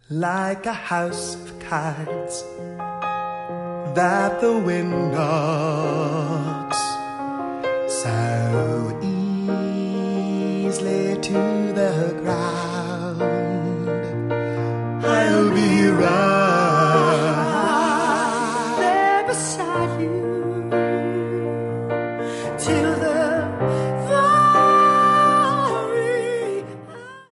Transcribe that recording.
like a house of cards that the wind knocks so easily to the ground.